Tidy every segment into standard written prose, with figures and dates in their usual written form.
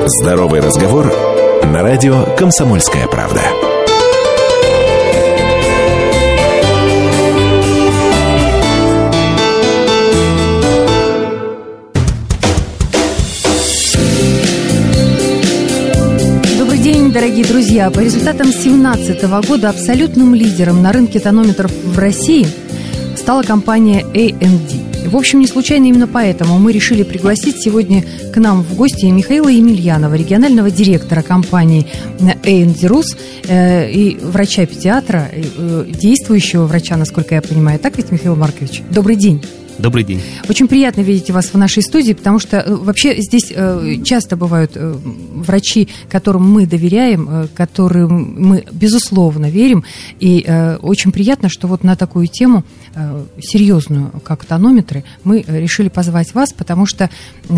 Здоровый разговор на радио «Комсомольская правда». Добрый день, дорогие друзья. По результатам 2017 года абсолютным лидером на рынке тонометров в России стала компания A&D. В общем, не случайно именно поэтому мы решили пригласить сегодня к нам в гости Михаила Емельянова, регионального директора компании A&D Rus и врача-педиатра, действующего врача, насколько я понимаю. Так ведь, Михаил Маркович? Добрый день. Добрый день. Очень приятно видеть вас в нашей студии, потому что вообще здесь часто бывают врачи, которым мы доверяем, которым мы, безусловно, верим. И очень приятно, что вот на такую тему серьезную, как тонометры, мы решили позвать вас, потому что,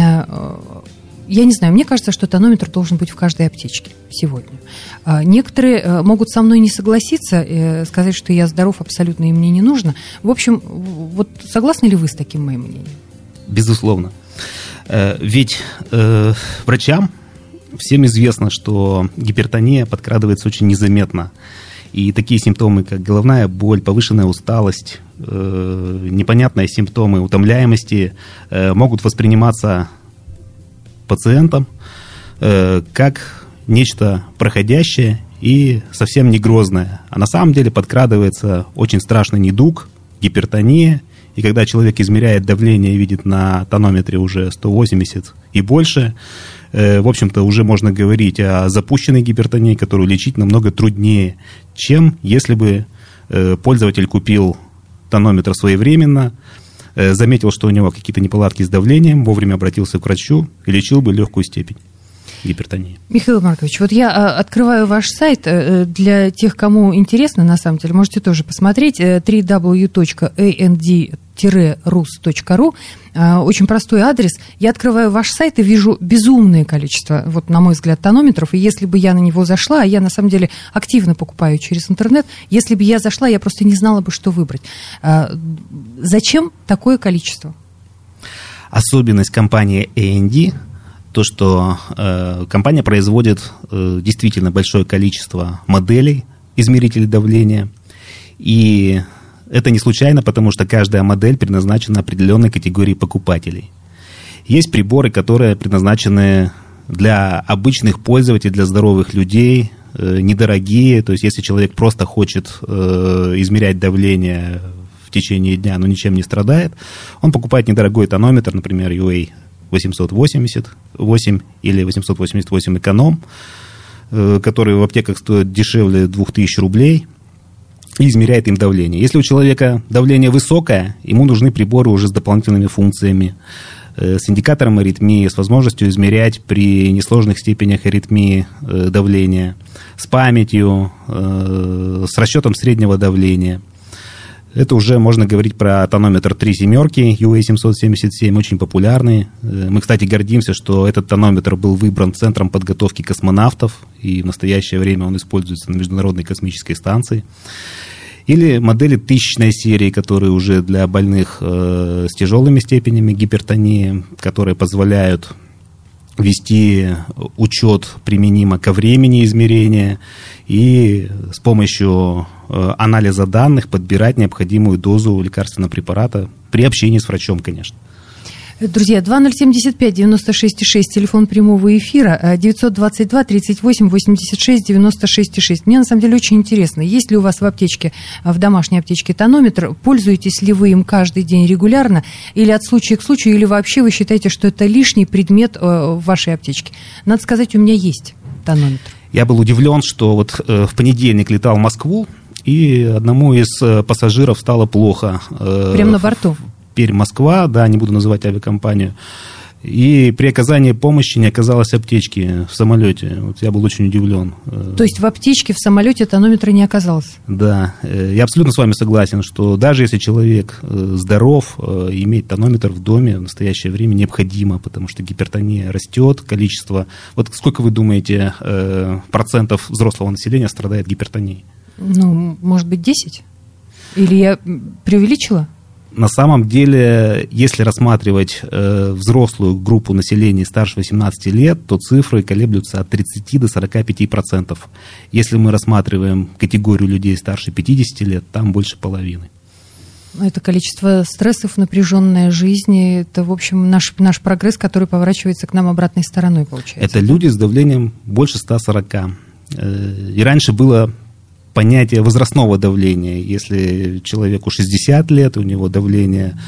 я не знаю, мне кажется, что тонометр должен быть в каждой аптечке сегодня. Некоторые могут со мной не согласиться, сказать, что я здоров, абсолютно и мне не нужно. В общем, вот согласны ли вы с таким моим мнением? Безусловно. Ведь врачам всем известно, что гипертония подкрадывается очень незаметно. И такие симптомы, как головная боль, повышенная усталость, непонятные симптомы утомляемости могут восприниматься пациентам как нечто проходящее и совсем не грозное. А на самом деле подкрадывается очень страшный недуг, гипертония. И когда человек измеряет давление и видит на тонометре уже 180 и больше, в общем-то, уже можно говорить о запущенной гипертонии, которую лечить намного труднее, чем если бы пользователь купил тонометр своевременно, заметил, что у него какие-то неполадки с давлением, вовремя обратился к врачу и лечил бы легкую степень гипертонии. Михаил Маркович, вот я открываю ваш сайт. Для тех, кому интересно, на самом деле, можете тоже посмотреть www.and-rus.ru. Очень простой адрес. Я открываю ваш сайт и вижу безумное количество, вот, на мой взгляд, тонометров. И если бы я на него зашла, а я, на самом деле, активно покупаю через интернет, если бы я зашла, я просто не знала бы, что выбрать. Зачем такое количество? Особенность компании A&D то, что компания производит действительно большое количество моделей измерителей давления. И это не случайно, потому что каждая модель предназначена определенной категории покупателей. Есть приборы, которые предназначены для обычных пользователей, для здоровых людей, недорогие. То есть, если человек просто хочет измерять давление в течение дня, но ничем не страдает, он покупает недорогой тонометр, например, UA 888 или 888 эконом, который в аптеках стоит дешевле 2000 рублей, и измеряет им давление. Если у человека давление высокое, ему нужны приборы уже с дополнительными функциями, с индикатором аритмии, с возможностью измерять при несложных степенях аритмии давления, с памятью, с расчетом среднего давления. Это уже можно говорить про тонометр 3 семерки, UA 777, очень популярный. Мы, кстати, гордимся, что этот тонометр был выбран Центром подготовки космонавтов, и в настоящее время он используется на Международной космической станции. Или модели 1000-й серии, которые уже для больных с тяжелыми степенями гипертонии, которые позволяют вести учет применимо ко времени измерения и с помощью анализа данных подбирать необходимую дозу лекарственного препарата при общении с врачом, конечно. Друзья, 2075-96-6, телефон прямого эфира, 922-38-86-96-6. Мне, на самом деле, очень интересно, есть ли у вас в аптечке, в домашней аптечке тонометр, пользуетесь ли вы им каждый день регулярно, или от случая к случаю, или вообще вы считаете, что это лишний предмет в вашей аптечке? Надо сказать, у меня есть тонометр. Я был удивлен, что вот в понедельник летал в Москву, и одному из пассажиров стало плохо. Прямо на борту? Москва, да, не буду называть авиакомпанию. И при оказании помощи не оказалось аптечки в самолете. Вот я был очень удивлен. То есть в аптечке в самолете тонометра не оказалось? Да, я абсолютно с вами согласен, что даже если человек здоров, иметь тонометр в доме в настоящее время необходимо, потому что гипертония растет, количество... Вот сколько вы думаете, процентов взрослого населения страдает гипертонией? Ну, может быть, 10? Или я преувеличила? На самом деле, если рассматривать взрослую группу населения старше 18 лет, то цифры колеблются от 30 до 45%. Если мы рассматриваем категорию людей старше 50 лет, там больше половины. Это количество стрессов, напряженная жизнь, это, в общем, наш прогресс, который поворачивается к нам обратной стороной, получается. Это люди с давлением больше 140. И раньше было понятие возрастного давления. Если человеку 60 лет, у него давление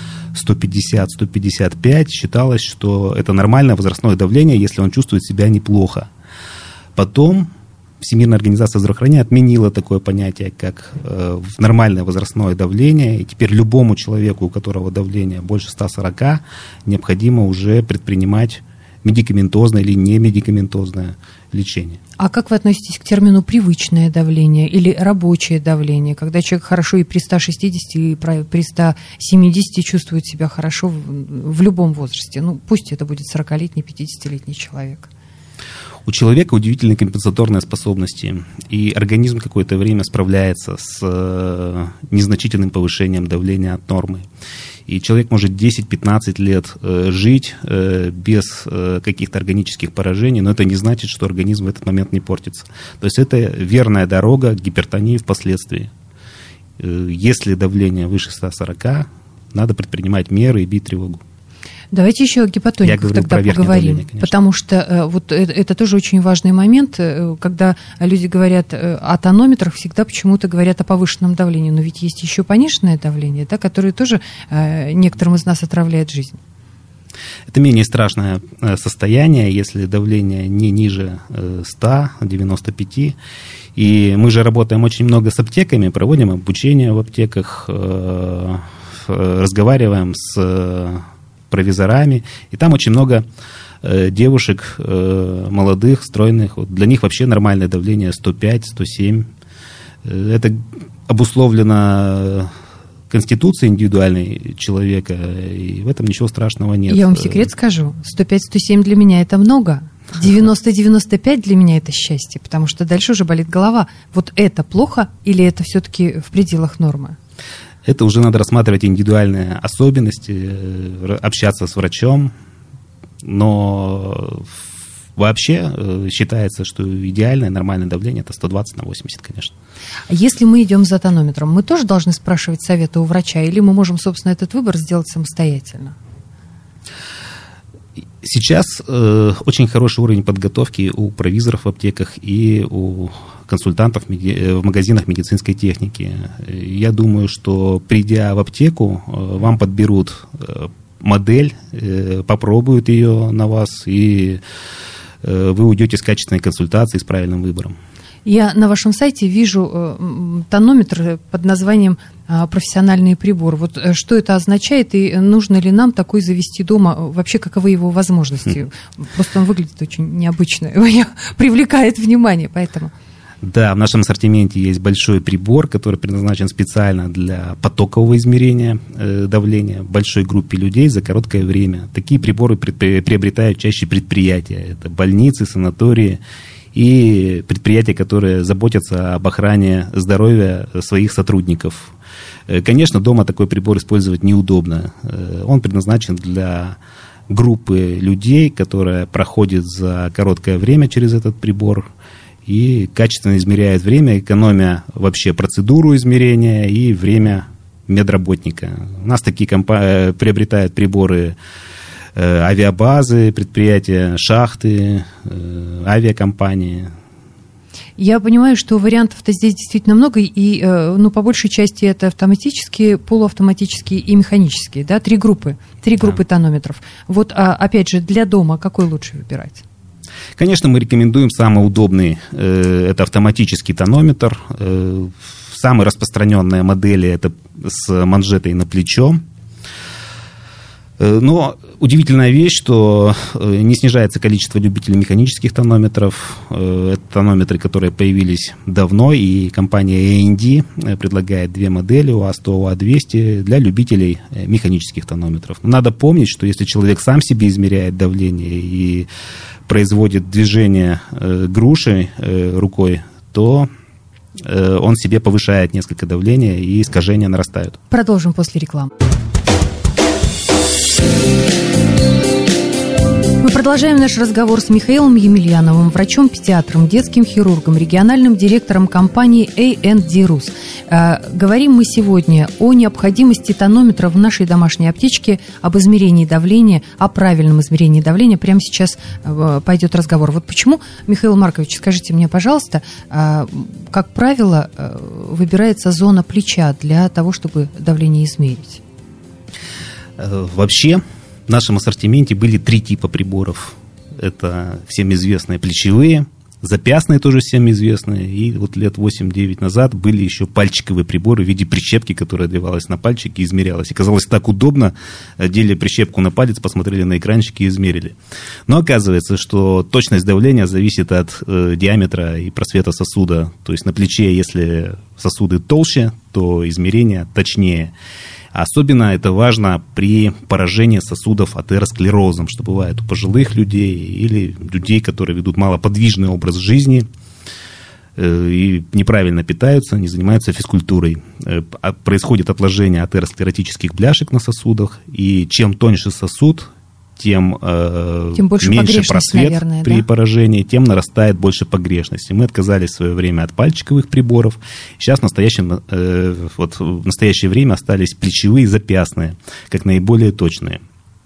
150-155, считалось, что это нормальное возрастное давление, если он чувствует себя неплохо. Потом Всемирная организация здравоохранения отменила такое понятие, как нормальное возрастное давление, и теперь любому человеку, у которого давление больше 140, необходимо уже предпринимать медикаментозное или немедикаментозное лечение. А как вы относитесь к термину «привычное давление» или «рабочее давление», когда человек хорошо и при 160, и при 170 чувствует себя хорошо в любом возрасте? Ну, пусть это будет 40-летний, 50-летний человек. У человека удивительные компенсаторные способности, и организм какое-то время справляется с незначительным повышением давления от нормы. И человек может 10-15 лет жить без каких-то органических поражений, но это не значит, что организм в этот момент не портится. То есть это верная дорога к гипертонии впоследствии. Если давление выше 140, надо предпринимать меры и бить тревогу. Давайте еще о гипотониках тогда поговорим, потому что вот это тоже очень важный момент, когда люди говорят о тонометрах, всегда почему-то говорят о повышенном давлении, но ведь есть еще пониженное давление, да, которое тоже некоторым из нас отравляет жизнь. Это менее страшное состояние, если давление не ниже 100, 95. И мы же работаем очень много с аптеками, проводим обучение в аптеках, разговариваем с провизорами, и там очень много девушек молодых, стройных. Вот для них вообще нормальное давление 105, 107. Это обусловлено конституцией индивидуальной человека, и в этом ничего страшного нет. Я вам секрет скажу, 105-107 для меня это много, 90-95 для меня это счастье, потому что дальше уже болит голова. Вот это плохо или это все-таки в пределах нормы? Это уже надо рассматривать индивидуальные особенности, общаться с врачом, но вообще считается, что идеальное, нормальное давление это 120/80, конечно. А если мы идем за тонометром, мы тоже должны спрашивать совета у врача, или мы можем, собственно, этот выбор сделать самостоятельно? Сейчас очень хороший уровень подготовки у провизоров в аптеках и у консультантов в магазинах медицинской техники. Я думаю, что придя в аптеку, вам подберут модель, попробуют ее на вас, и вы уйдете с качественной консультацией, с правильным выбором. Я на вашем сайте вижу тонометр под названием «Профессиональный прибор». Вот что это означает и нужно ли нам такой завести дома? Вообще, каковы его возможности? Просто он выглядит очень необычно, привлекает внимание, поэтому... Да, в нашем ассортименте есть большой прибор, который предназначен специально для потокового измерения давления большой группе людей за короткое время. Такие приборы приобретают чаще предприятия. Это больницы, санатории и предприятия, которые заботятся об охране здоровья своих сотрудников. Конечно, дома такой прибор использовать неудобно. Он предназначен для группы людей, которая проходит за короткое время через этот прибор и качественно измеряет время, экономя вообще процедуру измерения и время медработника. У нас такие приобретают приборы авиабазы, предприятия, шахты, авиакомпании. Я понимаю, что вариантов-то здесь действительно много, и по большей части это автоматические, полуавтоматические и механические, да, три группы тонометров. Вот, опять же, для дома какой лучше выбирать? Конечно, мы рекомендуем самый удобный, это автоматический тонометр. Самые распространенные модели это с манжетой на плечо. Но удивительная вещь, что не снижается количество любителей механических тонометров. Это тонометры, которые появились давно, и компания A&D предлагает две модели, УА-100, УА-200, для любителей механических тонометров. Но надо помнить, что если человек сам себе измеряет давление и производит движение грушей рукой, то он себе повышает несколько давления, и искажения нарастают. Продолжим после рекламы. Продолжаем наш разговор с Михаилом Емельяновым, врачом-педиатром, детским хирургом, региональным директором компании A&D Rus. Говорим мы сегодня о необходимости тонометра в нашей домашней аптечке, об измерении давления, о правильном измерении давления. Прямо сейчас пойдет разговор. Вот почему, Михаил Маркович, скажите мне, пожалуйста, как правило, выбирается зона плеча для того, чтобы давление измерить? Вообще, в нашем ассортименте были 3 типа приборов. Это всем известные плечевые, запястные тоже всем известные. И вот лет 8-9 назад были еще пальчиковые приборы в виде прищепки, которая одевалась на пальчик и измерялась. И казалось так удобно, одели прищепку на палец, посмотрели на экранчик и измерили. Но оказывается, что точность давления зависит от диаметра и просвета сосуда. То есть на плече, если сосуды толще, то измерение точнее. Особенно это важно при поражении сосудов атеросклерозом, что бывает у пожилых людей или людей, которые ведут малоподвижный образ жизни и неправильно питаются, не занимаются физкультурой. Происходит отложение атеросклеротических бляшек на сосудах, и чем тоньше сосуд, тем больше меньше просвет, наверное, при поражении, тем нарастает больше погрешности. Мы отказались в свое время от пальчиковых приборов. Сейчас в настоящее время остались плечевые и запястные, как наиболее точные.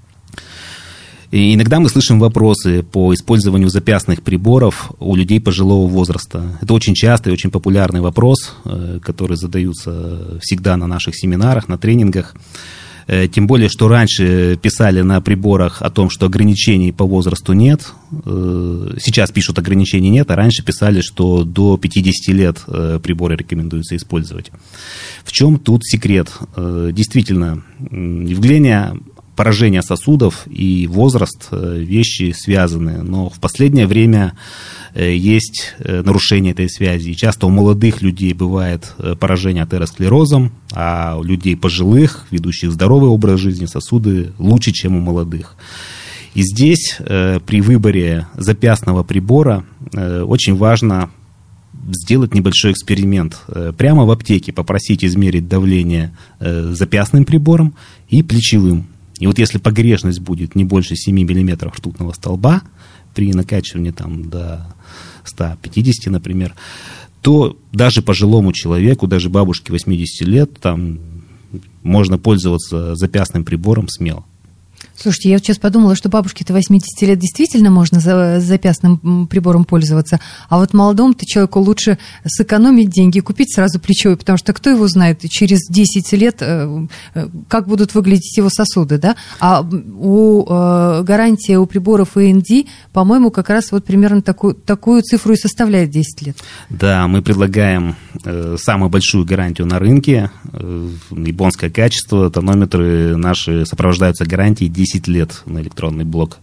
И иногда мы слышим вопросы по использованию запястных приборов у людей пожилого возраста. Это очень частый, очень популярный вопрос, который задаются всегда на наших семинарах, на тренингах. Тем более, что раньше писали на приборах о том, что ограничений по возрасту нет. Сейчас пишут, ограничений нет, а раньше писали, что до 50 лет приборы рекомендуется использовать. В чем тут секрет? Действительно, явление поражения сосудов и возраст – вещи связаны, но в последнее время есть нарушение этой связи. И часто у молодых людей бывает поражение атеросклерозом, а у людей пожилых, ведущих здоровый образ жизни, сосуды лучше, чем у молодых. И здесь при выборе запястного прибора очень важно сделать небольшой эксперимент. Прямо в аптеке попросить измерить давление запястным прибором и плечевым. И вот если погрешность будет не больше 7 мм ртутного столба при накачивании там, до 150, например, то даже пожилому человеку, даже бабушке 80 лет, там, можно пользоваться запястным прибором смело. Слушайте, я вот сейчас подумала, что бабушке-то 80 лет действительно можно запястным прибором пользоваться, а вот молодому-то человеку лучше сэкономить деньги и купить сразу плечевой, потому что кто его знает, через 10 лет как будут выглядеть его сосуды, да? А гарантия у приборов A&D, по-моему, как раз вот примерно такую цифру и составляет 10 лет. Да, мы предлагаем самую большую гарантию на рынке, японское качество, тонометры наши сопровождаются гарантией 10 лет на электронный блок.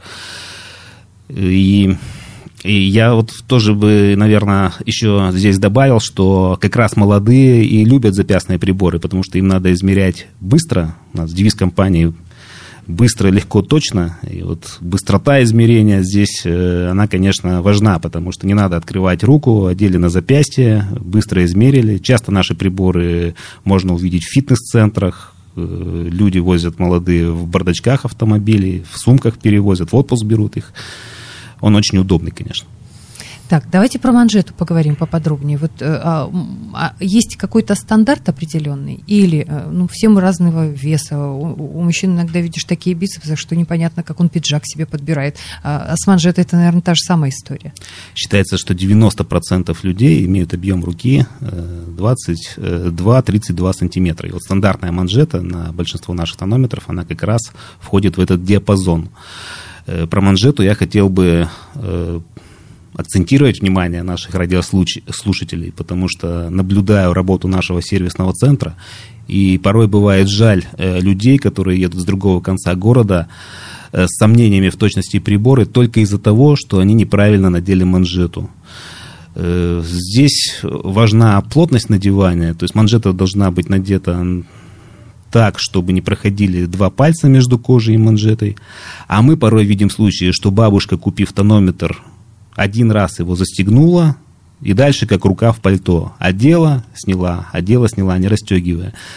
И я вот тоже бы, наверное, еще здесь добавил, что как раз молодые и любят запястные приборы, потому что им надо измерять быстро. У нас девиз компании «Быстро, легко, точно». И вот быстрота измерения здесь, она, конечно, важна, потому что не надо открывать руку, одели на запястье, быстро измерили. Часто наши приборы можно увидеть в фитнес-центрах. Люди возят молодые в бардачках автомобилей, в сумках перевозят, в отпуск берут их. Он очень удобный, конечно. Так, давайте про манжету поговорим поподробнее. Вот есть какой-то стандарт определенный? Или все мы разного веса? У мужчин иногда видишь такие бицепсы, что непонятно, как он пиджак себе подбирает. А с манжетой это, наверное, та же самая история. Считается, что 90% людей имеют объем руки 22-32 сантиметра. И вот стандартная манжета на большинство наших тонометров, она как раз входит в этот диапазон. Про манжету я хотел бы акцентировать внимание наших радиослушателей, потому что наблюдаю работу нашего сервисного центра, и порой бывает жаль людей, которые едут с другого конца города с сомнениями в точности прибора только из-за того, что они неправильно надели манжету. Здесь важна плотность надевания, то есть манжета должна быть надета так, чтобы не проходили 2 пальца между кожей и манжетой. А мы порой видим случаи, что бабушка, купив тонометр, один раз его застегнула, и дальше как рука в пальто. Одела, сняла, не расстегивая.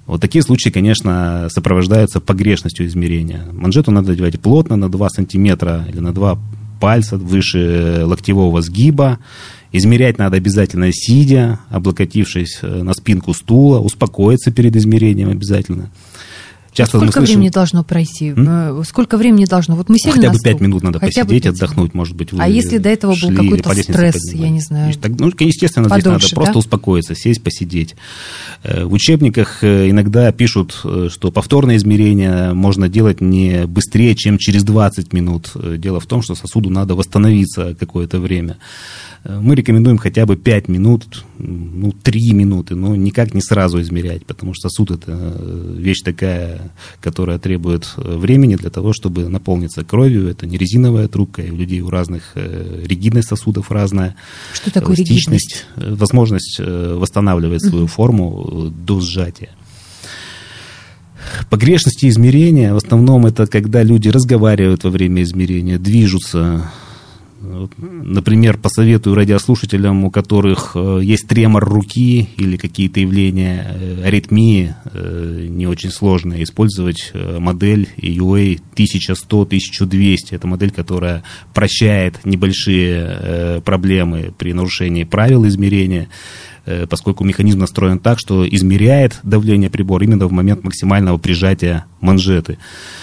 Вот такие случаи, конечно, сопровождаются погрешностью измерения. Манжету надо надевать плотно, на 2 сантиметра или на 2 пальца выше локтевого сгиба. Измерять надо обязательно сидя, облокотившись на спинку стула, успокоиться перед измерением обязательно. Часто сколько времени должно пройти? Сколько времени должно? Вот мы сели хотя на бы стул. 5 минут надо посидеть, отдохнуть, может быть. А если до этого был какой-то стресс, я не знаю? Ну, естественно, подольше, здесь надо просто успокоиться, сесть, посидеть. В учебниках иногда пишут, что повторное измерение можно делать не быстрее, чем через 20 минут. Дело в том, что сосуду надо восстановиться какое-то время. Мы рекомендуем хотя бы 5 минут, 3 минуты, но никак не сразу измерять, потому что сосуд – это вещь такая, которая требует времени для того, чтобы наполниться кровью. Это не резиновая трубка, и у людей у разных ригидность сосудов разная. Что такое ригидность? Возможность восстанавливать свою форму до сжатия. Погрешности измерения в основном это когда люди разговаривают во время измерения, движутся. Например, посоветую радиослушателям, у которых есть тремор руки или какие-то явления аритмии не очень сложные, использовать модель UA 1100-1200. Это модель, которая прощает небольшие проблемы при нарушении правил измерения, поскольку механизм настроен так, что измеряет давление прибора именно в момент максимального прижатия манжеты.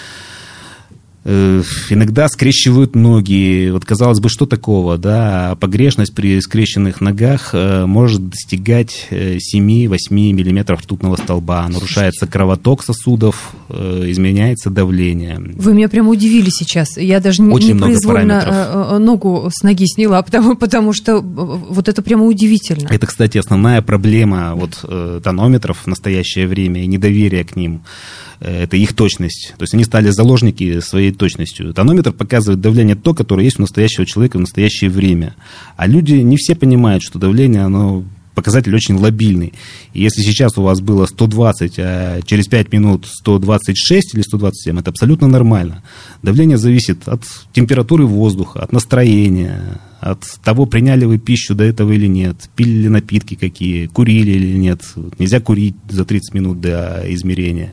Иногда скрещивают ноги. Вот, казалось бы, что такого, да? Погрешность при скрещенных ногах может достигать 7-8 миллиметров ртутного столба. Нарушается кровоток сосудов, изменяется давление. Вы меня прямо удивили сейчас. Я даже непроизвольно ногу с ноги сняла, потому что вот это прямо удивительно. Это, кстати, основная проблема тонометров в настоящее время и недоверие к ним. Это их точность. То есть они стали заложники своей точностью. Тонометр показывает давление то, которое есть у настоящего человека в настоящее время. А люди не все понимают, что давление, оно показатель очень лобильный. И если сейчас у вас было 120, а через 5 минут 126 или 127, это абсолютно нормально. Давление зависит от температуры воздуха, от настроения, от того, приняли вы пищу до этого или нет, пили ли напитки какие, курили или нет. Нельзя курить за 30 минут до измерения.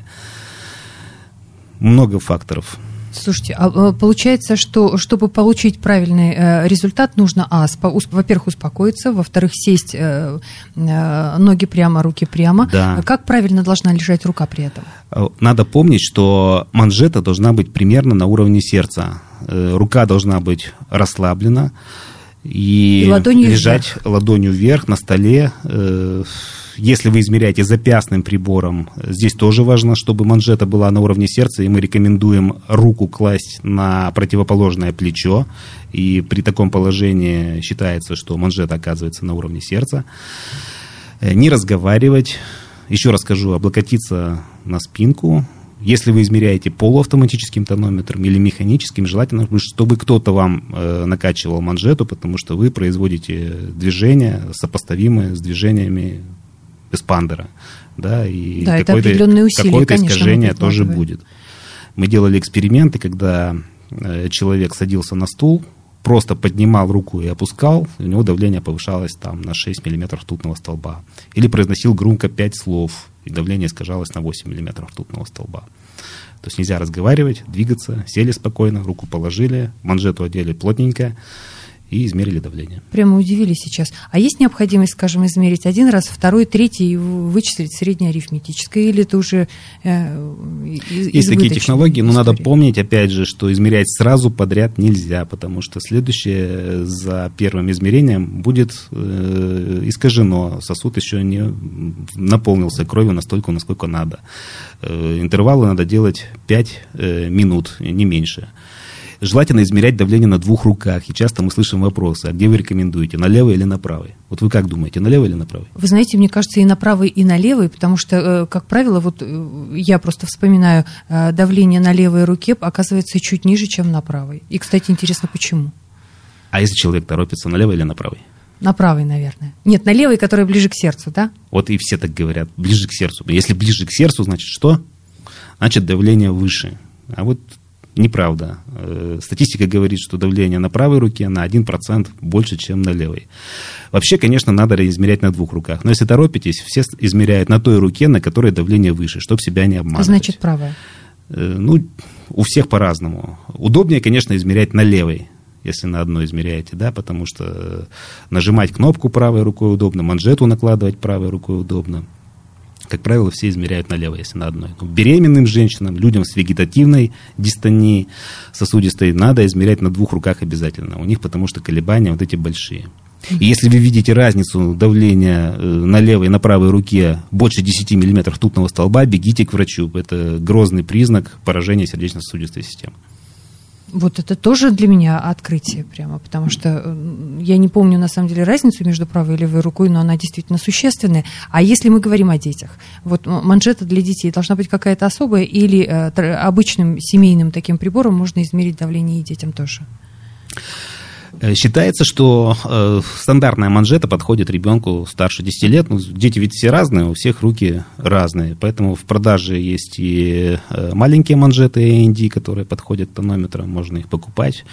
Много факторов. Слушайте, а получается, что чтобы получить правильный результат, нужно, во-первых, успокоиться, во-вторых, сесть ноги прямо, руки прямо. Да. Как правильно должна лежать рука при этом? Надо помнить, что манжета должна быть примерно на уровне сердца. Рука должна быть расслаблена и лежать ладонью вверх на столе. Если вы измеряете запястным прибором, здесь тоже важно, чтобы манжета была на уровне сердца, и мы рекомендуем руку класть на противоположное плечо, и при таком положении считается, что манжета оказывается на уровне сердца. Не разговаривать, еще раз скажу, облокотиться на спинку. Если вы измеряете полуавтоматическим тонометром или механическим, желательно, чтобы кто-то вам накачивал манжету, потому что вы производите движения, сопоставимые с движениями эспандера, да, и какое-то искажение тоже будет. Мы делали эксперименты, когда человек садился на стул, просто поднимал руку и опускал, у него давление повышалось там на 6 миллиметров ртутного столба. Или произносил громко 5 слов, и давление искажалось на 8 миллиметров ртутного столба. То есть нельзя разговаривать, двигаться, сели спокойно, руку положили, манжету одели плотненько, и измерили давление. Прямо удивили сейчас. А есть необходимость, скажем, измерить один раз, второй, третий и вычислить среднее арифметическое? Или это уже Есть такие технологии, но надо помнить, опять же, что измерять сразу подряд нельзя, потому что следующее за первым измерением будет искажено. Сосуд еще не наполнился кровью настолько, насколько надо. Интервалы надо делать 5 минут, не меньше. Желательно измерять давление на 2 руках. И часто мы слышим вопросы, а где вы рекомендуете, на левой или на правой? Вот вы как думаете, на левой или на правой? Вы знаете, мне кажется, и на правой, и на левой, потому что, как правило, вот я просто вспоминаю, давление на левой руке оказывается чуть ниже, чем на правой. И, кстати, интересно, почему? А если человек торопится, на левой или на правой? На правой, наверное. Нет, на левой, которая ближе к сердцу, да? Вот и все так говорят, ближе к сердцу. Если ближе к сердцу, значит что? Значит, давление выше. А вот Неправда. Статистика говорит, что давление на правой руке на 1% больше, чем на левой. Вообще, конечно, надо измерять на двух руках. Но если торопитесь, все измеряют на той руке, на которой давление выше, чтобы себя не обманывать. Значит, правая? Ну, у всех по-разному. Удобнее, конечно, измерять на левой, если на одной измеряете, да, потому что нажимать кнопку правой рукой удобно, манжету накладывать правой рукой удобно. Как правило, все измеряют на левой, если на одной. Но беременным женщинам, людям с вегетативной дистонией сосудистой надо измерять на двух руках обязательно. У них потому что колебания вот эти большие. И если вы видите разницу давления на левой и на правой руке больше 10 мм ртутного столба, бегите к врачу. Это грозный признак поражения сердечно-сосудистой системы. Вот это тоже для меня открытие прямо, потому что я не помню на самом деле разницу между правой и левой рукой, но она действительно существенная. А если мы говорим о детях, вот манжета для детей должна быть какая-то особая или обычным семейным таким прибором можно измерить давление и детям тоже? Считается, что стандартная манжета подходит ребенку старше 10 лет. Ну, дети ведь все разные, у всех руки разные. Поэтому в продаже есть и маленькие манжеты AND, которые подходят к тонометрам, можно их покупать.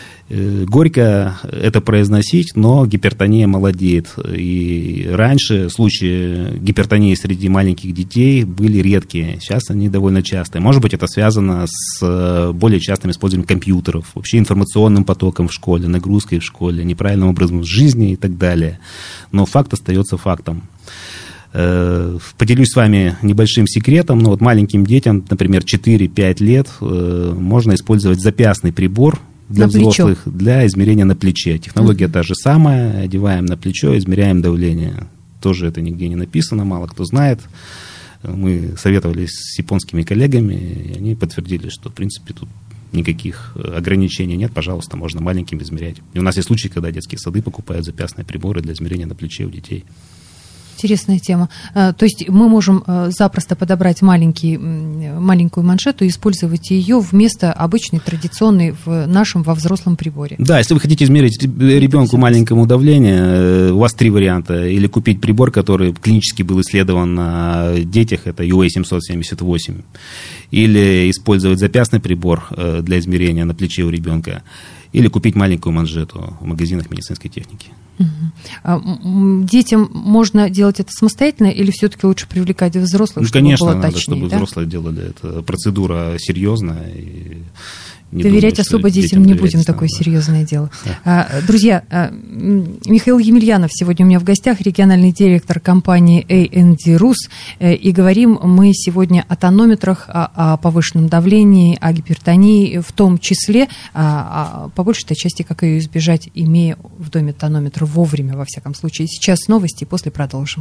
Горько это произносить, но гипертония молодеет. И раньше случаи гипертонии среди маленьких детей были редкие. Сейчас они довольно частые. Может быть, это связано с более частым использованием компьютеров, вообще информационным потоком в школе, нагрузкой в школе, неправильным образом жизни и так далее. Но факт остается фактом. Поделюсь с вами небольшим секретом. Но вот маленьким детям, например, 4-5 лет, можно использовать запястный прибор для взрослых, для измерения на плече. Технология та же самая, одеваем на плечо, измеряем давление. Тоже это нигде не написано, мало кто знает. Мы советовались с японскими коллегами, и они подтвердили, что, в принципе, тут никаких ограничений нет, пожалуйста, можно маленьким измерять. И у нас есть случаи, когда детские сады покупают запястные приборы для измерения на плече у детей. Интересная тема. То есть мы можем запросто подобрать маленькую манжету и использовать ее вместо обычной, традиционной в нашем, во взрослом приборе. Да, если вы хотите измерить ребенку маленькому давление, у вас 3 варианта. Или купить прибор, который клинически был исследован на детях, это UA778. Или использовать запястный прибор для измерения на плече у ребенка. Или купить маленькую манжету в магазинах медицинской техники. Детям можно делать это самостоятельно или все-таки лучше привлекать взрослых, чтобы конечно, было точнее? Конечно, надо, чтобы взрослые делали. Это процедура серьезная. И доверять думаю, особо детям не будем, такое серьезное дело. Да. Друзья, Михаил Емельянов сегодня у меня в гостях, региональный директор компании A&D Rus, и говорим мы сегодня о тонометрах, о повышенном давлении, о гипертонии, в том числе, по большей части, как ее избежать, имея в доме тонометр вовремя, во всяком случае. Сейчас новости, после продолжим.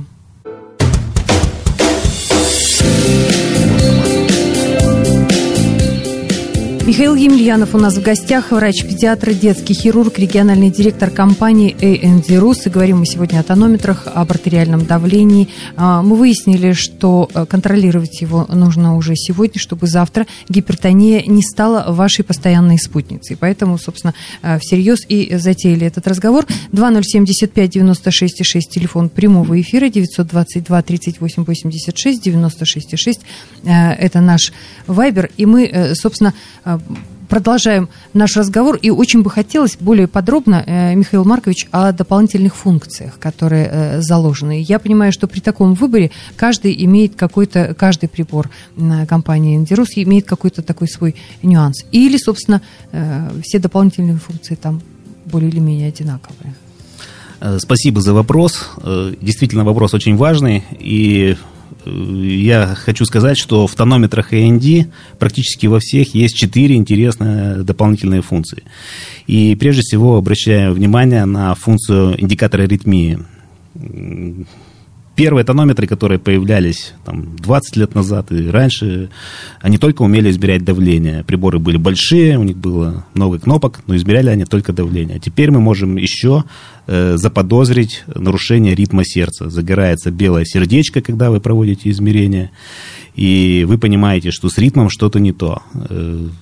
Михаил Емельянов у нас в гостях, врач-педиатр, детский хирург, региональный директор компании A&D Rus. И говорим мы сегодня о тонометрах, об артериальном давлении. Мы выяснили, что контролировать его нужно уже сегодня, чтобы завтра гипертония не стала вашей постоянной спутницей. Поэтому, собственно, всерьез и затеяли этот разговор. 2075-96-6, телефон прямого эфира, 922-38-86, 96-6. Это наш вайбер. И мы, собственно, продолжаем наш разговор, и очень бы хотелось более подробно, Михаил Маркович, о дополнительных функциях, которые заложены. Я понимаю, что при таком выборе каждый прибор компании A&D Rus имеет какой-то такой свой нюанс. Или, собственно, все дополнительные функции там более или менее одинаковые. Спасибо за вопрос. Действительно, вопрос очень важный, и я хочу сказать, что в тонометрах A&D практически во всех есть 4 интересные дополнительные функции. И прежде всего обращаю внимание на функцию индикатора аритмии. Первые тонометры, которые появлялись 20 лет назад и раньше, они только умели измерять давление. Приборы были большие, у них было много кнопок, но измеряли они только давление. А теперь мы можем еще заподозрить нарушение ритма сердца. Загорается белое сердечко, когда вы проводите измерения, и вы понимаете, что с ритмом что-то не то.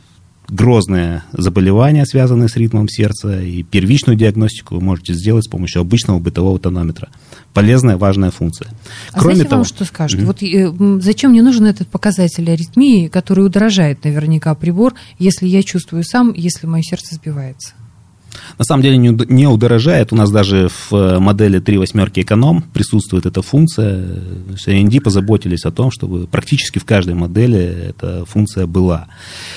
грозные заболевания, связанные с ритмом сердца, и первичную диагностику вы можете сделать с помощью обычного бытового тонометра. Полезная, важная функция. Кроме того, вам что скажет? Вот зачем мне нужен этот показатель аритмии, который удорожает наверняка прибор, если я чувствую сам, если мое сердце сбивается? На самом деле не удорожает. У нас даже в модели 3/8 эконом присутствует эта функция. AND позаботились о том, чтобы практически в каждой модели эта функция была.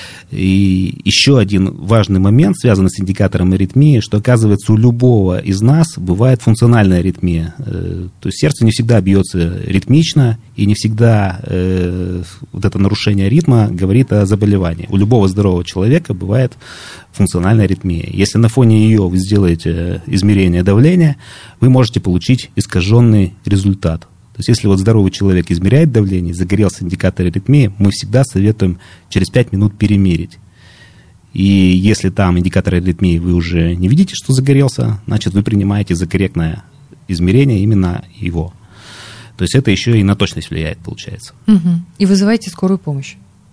И еще один важный момент, связанный с индикатором аритмии, что, оказывается, у любого из нас бывает функциональная аритмия. То есть сердце не всегда бьется ритмично, и не всегда вот это нарушение ритма говорит о заболевании. У любого здорового человека бывает функциональная аритмия. Если на фоне ее вы сделаете измерение давления, вы можете получить искаженный результат. То есть, если вот здоровый человек измеряет давление, загорелся индикатор аритмии, мы всегда советуем через 5 минут перемерить. И если там индикатор аритмии вы уже не видите, что загорелся, значит, вы принимаете за корректное измерение именно его. То есть, это еще и на точность влияет, получается. И вызываете скорую помощь.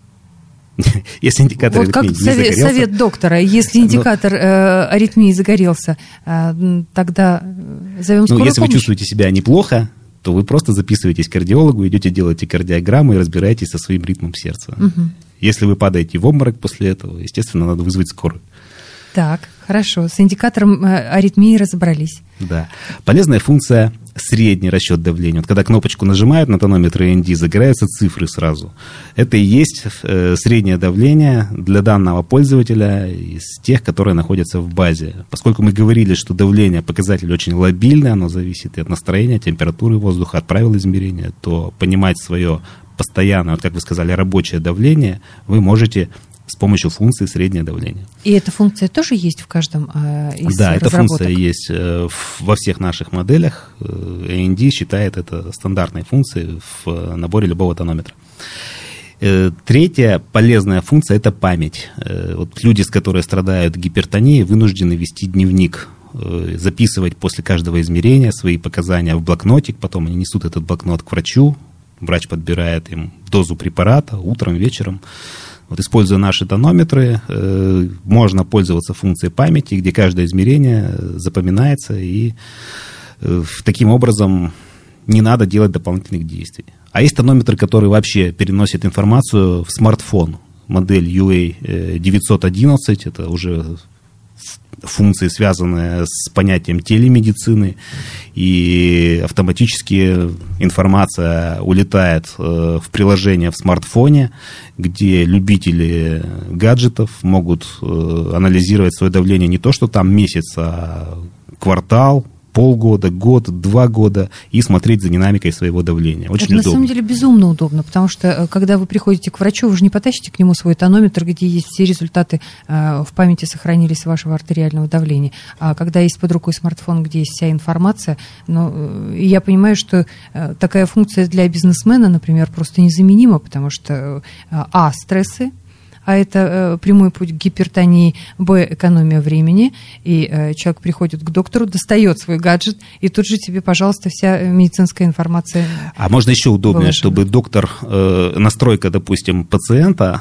Если индикатор вот аритмии как не загорелся... совет доктора, если индикатор аритмии загорелся, тогда зовем скорую помощь? Если вы чувствуете себя неплохо, то вы просто записываетесь к кардиологу, идете, делаете кардиограмму и разбираетесь со своим ритмом сердца. Если вы падаете в обморок после этого, естественно, надо вызвать скорую. Так, хорошо. С индикатором аритмии разобрались. Да. Полезная функция – средний расчет давления. Вот когда кнопочку нажимают на тонометр AND, загораются цифры сразу. Это и есть среднее давление для данного пользователя из тех, которые находятся в базе. Поскольку мы говорили, что давление, показатель очень лобильный, оно зависит и от настроения, температуры воздуха, от правил измерения, то понимать свое постоянное, вот как вы сказали, рабочее давление вы можете с помощью функции среднее давление. И эта функция тоже есть в каждом из Да, разработок? эта функция есть во всех наших моделях. AND считает это стандартной функцией в наборе любого тонометра. Третья полезная функция – это память. Вот люди, которые страдают гипертонией, вынуждены вести дневник, записывать после каждого измерения свои показания в блокнотик, потом они несут этот блокнот к врачу, врач подбирает им дозу препарата утром, вечером. Вот, используя наши тонометры, можно пользоваться функцией памяти, где каждое измерение запоминается, и таким образом не надо делать дополнительных действий. А есть тонометры, которые вообще переносят информацию в смартфон. Модель UA911, это уже функции, связанные с понятием телемедицины, и автоматически информация улетает в приложение в смартфоне, где любители гаджетов могут анализировать свое давление не то, что там месяц, а квартал, полгода, год, 2 года, и смотреть за динамикой своего давления. Очень удобно. На самом деле безумно удобно, потому что когда вы приходите к врачу, вы же не потащите к нему свой тонометр, где есть все результаты, в памяти сохранились вашего артериального давления. А когда есть под рукой смартфон, где есть вся информация, я понимаю, что такая функция для бизнесмена, например, просто незаменима, потому что стрессы, а это прямой путь к гипертонии, экономия времени, и человек приходит к доктору, достает свой гаджет, и тут же тебе, пожалуйста, вся медицинская информация. А можно еще удобнее, чтобы доктор, настройка, допустим, пациента,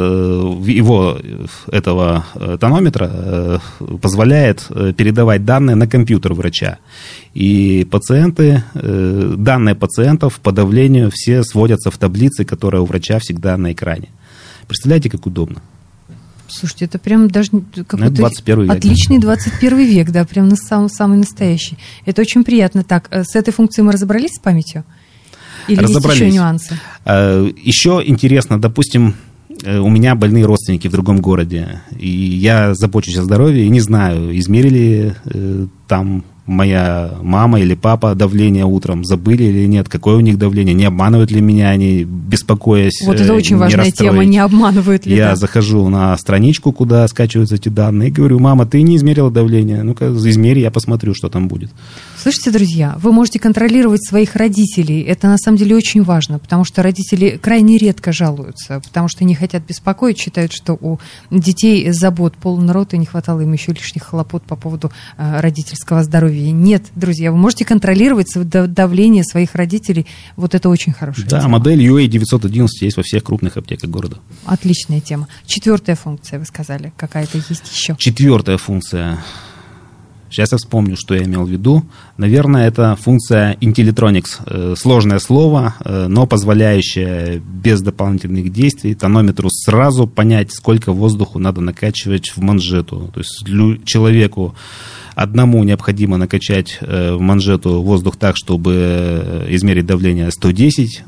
его этого тонометра позволяет передавать данные на компьютер врача. И пациенты, данные пациентов по давлению все сводятся в таблицы, которая у врача всегда на экране. Представляете, как удобно? Слушайте, это прям даже какой-то 21 век. Отличный 21 век, да, прям самый настоящий. Это очень приятно. Так, с этой функцией мы разобрались с памятью? Или разобрались. Есть еще нюансы? Еще интересно, допустим, у меня больные родственники в другом городе, и я забочусь о здоровье, и не знаю, измерили там моя мама или папа давление утром, забыли или нет, какое у них давление, не обманывают ли меня они, беспокоясь. Вот это очень важная тема, не обманывают ли. Я захожу на страничку, куда скачиваются эти данные, и говорю: мама, ты не измерила давление, ну-ка измери, я посмотрю, что там будет. Слышите, друзья, вы можете контролировать своих родителей, это на самом деле очень важно, потому что родители крайне редко жалуются, потому что не хотят беспокоить, считают, что у детей забот полон рот, и не хватало им еще лишних хлопот по поводу родительского здоровья. крови. Нет, друзья, вы можете контролировать давление своих родителей. Вот это очень хорошая тема. Да, модель UA911 есть во всех крупных аптеках города. Отличная тема. 4-я функция, вы сказали, какая-то есть еще. 4-я функция. Сейчас я вспомню, что я имел в виду. Наверное, это функция Intellitronics. Сложное слово, но позволяющее без дополнительных действий тонометру сразу понять, сколько воздуху надо накачивать в манжету. То есть человеку одному необходимо накачать в манжету воздух так, чтобы измерить давление 110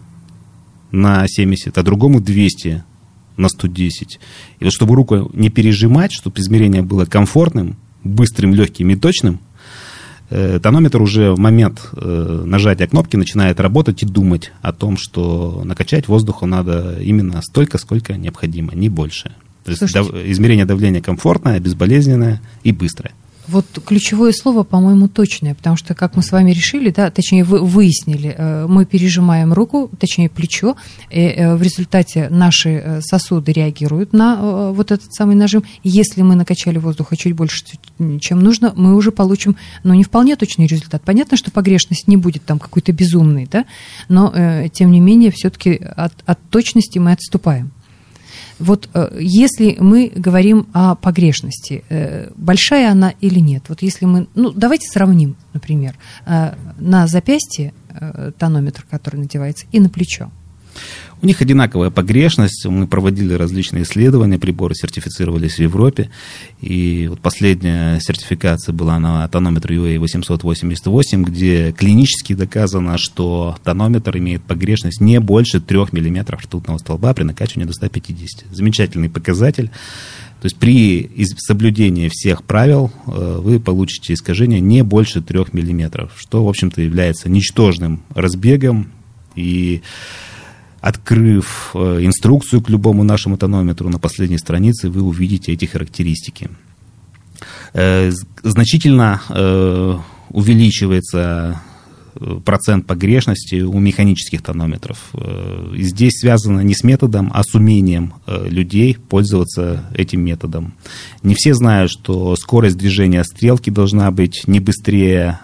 на 70, а другому 200 на 110. И вот чтобы руку не пережимать, чтобы измерение было комфортным, быстрым, легким и точным, тонометр уже в момент нажатия кнопки начинает работать и думать о том, что накачать воздуха надо именно столько, сколько необходимо, не больше. То есть измерение давления комфортное, безболезненное и быстрое. Вот ключевое слово, по-моему, точное, потому что, как мы с вами решили, да, точнее, выяснили, мы пережимаем руку, точнее, плечо, и в результате наши сосуды реагируют на вот этот самый нажим. И если мы накачали воздуха чуть больше, чем нужно, мы уже получим, не вполне точный результат. Понятно, что погрешность не будет там какой-то безумной, да, но, тем не менее, все-таки от точности мы отступаем. Вот если мы говорим о погрешности, большая она или нет? Вот если мы, давайте сравним, например, на запястье тонометр, который надевается, и на плечо. У них одинаковая погрешность. Мы проводили различные исследования, приборы сертифицировались в Европе. И вот последняя сертификация была на тонометр UA888, где клинически доказано, что тонометр имеет погрешность не больше 3 мм ртутного столба при накачивании до 150. Замечательный показатель. То есть при соблюдении всех правил вы получите искажение не больше 3 мм, что, в общем-то, является ничтожным разбегом. И открыв инструкцию к любому нашему тонометру, на последней странице вы увидите эти характеристики. Значительно увеличивается процент погрешности у механических тонометров. И здесь связано не с методом, а с умением людей пользоваться этим методом. Не все знают, что скорость движения стрелки должна быть не быстрее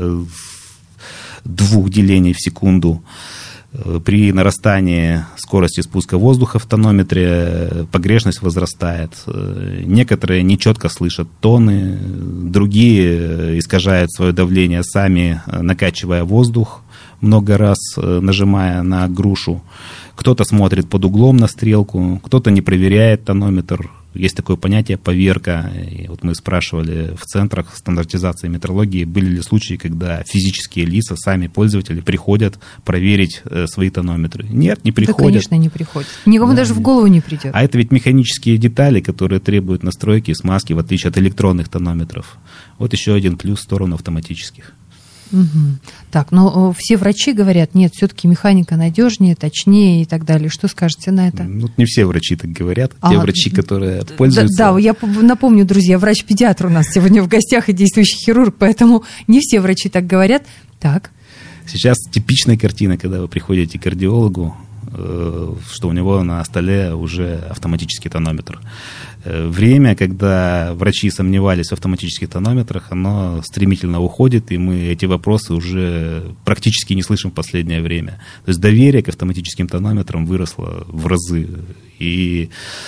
2 делений в секунду. При нарастании скорости спуска воздуха в тонометре погрешность возрастает. Некоторые нечетко слышат тоны, другие искажают свое давление сами, накачивая воздух, много раз нажимая на грушу. Кто-то смотрит под углом на стрелку, кто-то не проверяет тонометр. Есть такое понятие поверка. И вот мы спрашивали в центрах стандартизации метрологии, были ли случаи, когда физические лица, сами пользователи, приходят проверить свои тонометры. Нет, не приходят. Да, конечно, не приходят. Никому даже в голову не придет. А это ведь механические детали, которые требуют настройки и смазки, в отличие от электронных тонометров. Вот еще один плюс в сторону автоматических. Угу. Так, но все врачи говорят, нет, все-таки механика надежнее, точнее и так далее. Что скажете на это? Не все врачи так говорят. Те врачи, которые пользуются... Да, я напомню, друзья, врач-педиатр у нас сегодня в гостях и действующий хирург, поэтому не все врачи так говорят. Так. Сейчас типичная картина, когда вы приходите к кардиологу, что у него на столе уже автоматический тонометр. Время, когда врачи сомневались в автоматических тонометрах, оно стремительно уходит, и мы эти вопросы уже практически не слышим в последнее время. То есть доверие к автоматическим тонометрам выросло в разы. И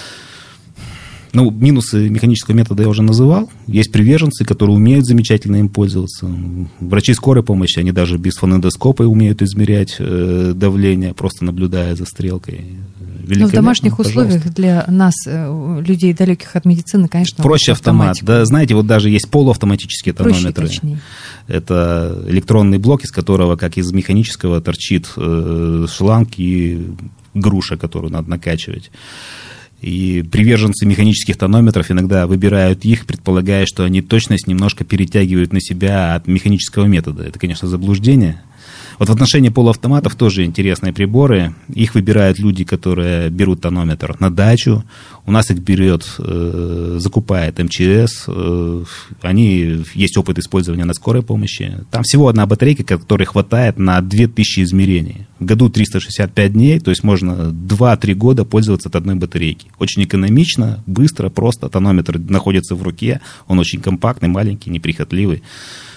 минусы механического метода я уже называл. Есть приверженцы, которые умеют замечательно им пользоваться. Врачи скорой помощи, они даже без фонендоскопа умеют измерять давление, просто наблюдая за стрелкой. Но в домашних условиях для нас, людей далеких от медицины, конечно, проще автомат. Да, знаете, вот даже есть полуавтоматические тонометры. Это электронный блок, из которого, как из механического, торчит шланг и груша, которую надо накачивать. И приверженцы механических тонометров иногда выбирают их, предполагая, что они точность немножко перетягивают на себя от механического метода. Это, конечно, заблуждение. Вот в отношении полуавтоматов тоже интересные приборы. Их выбирают люди, которые берут тонометр на дачу. У нас их закупает МЧС. Есть опыт использования на скорой помощи. Там всего одна батарейка, которой хватает на 2000 измерений. В году 365 дней, то есть можно 2-3 года пользоваться от одной батарейки. Очень экономично, быстро, просто. Тонометр находится в руке. Он очень компактный, маленький, неприхотливый.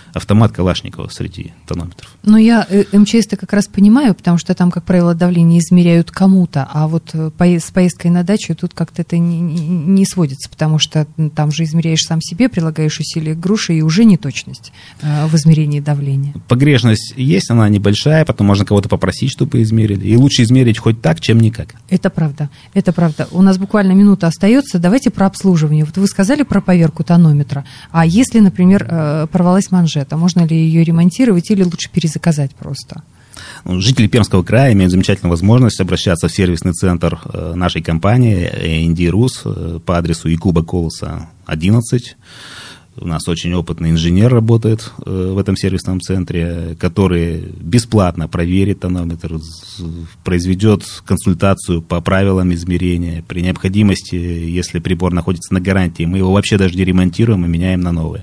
автомат Калашникова среди тонометров. Но я МЧС-то как раз понимаю, потому что там, как правило, давление измеряют кому-то, а вот с поездкой на дачу тут как-то это не сводится, потому что там же измеряешь сам себе, прилагаешь усилия к груше, и уже неточность в измерении давления. Погрешность есть, она небольшая, потом можно кого-то попросить, чтобы измерили. И лучше измерить хоть так, чем никак. Это правда, это правда. У нас буквально минута остается. Давайте про обслуживание. Вот вы сказали про поверку тонометра, а если, например, порвалась манжета, можно ли ее ремонтировать или лучше перезаказать просто? Жители Пермского края имеют замечательную возможность обращаться в сервисный центр нашей компании A&D Rus по адресу Якуба Колоса, 11. У нас очень опытный инженер работает в этом сервисном центре, который бесплатно проверит тонометр, произведет консультацию по правилам измерения. При необходимости, если прибор находится на гарантии, мы его вообще даже не ремонтируем и меняем на новый.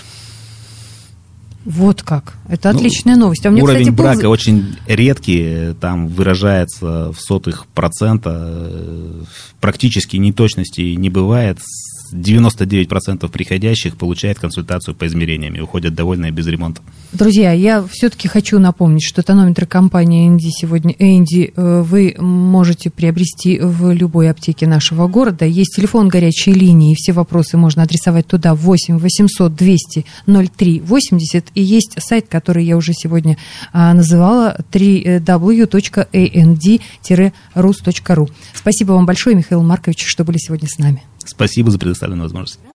Вот как. Это отличная новость. А мне, уровень, кстати, брака очень редкий, там выражается в 0,0000%. Практически неточностей не бывает. 99% приходящих получают консультацию по измерениям и уходят довольные без ремонта. Друзья, я все-таки хочу напомнить, что тонометры компании A&D сегодня вы можете приобрести в любой аптеке нашего города. Есть телефон горячей линии, и все вопросы можно адресовать туда 8 800 200 03 80. И есть сайт, который я уже сегодня называла, www.and-rus.ru. Спасибо вам большое, Михаил Маркович, что были сегодня с нами. Спасибо за предоставленную возможность.